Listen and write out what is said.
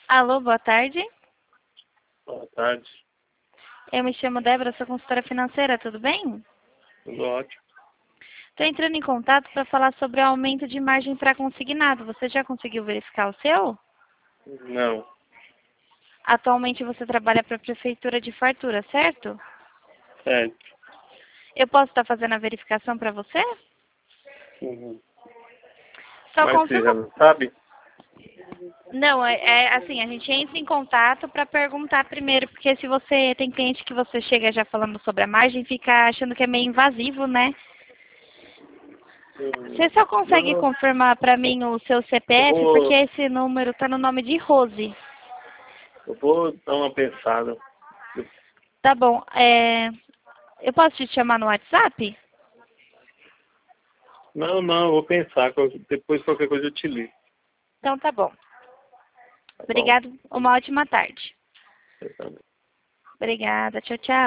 Alô, boa tarde. Boa tarde. Eu me chamo Débora, sou consultora financeira, tudo bem? Tudo ótimo. Estou entrando em contato para falar sobre o aumento de margem para consignado. Você já conseguiu verificar o seu? Não. Atualmente você trabalha para a Prefeitura de Fartura, certo? Certo. Eu posso estar fazendo a verificação para você? Uhum. Só Mas você já confirma. não sabe? Não, assim, a gente entra em contato para perguntar primeiro, porque se você tem cliente que você chega já falando sobre a margem, fica achando que é meio invasivo, né? Você só consegue Não, confirmar para mim o seu eu CPF, porque vou, esse número está no nome de Rose. eu vou dar uma pensada. Tá bom. Eu posso te chamar no WhatsApp? Não, eu vou pensar. Depois qualquer coisa eu te ligo. Então tá bom. Tá bom? Obrigado. Uma ótima tarde. Você também. Obrigada. Tchau, tchau.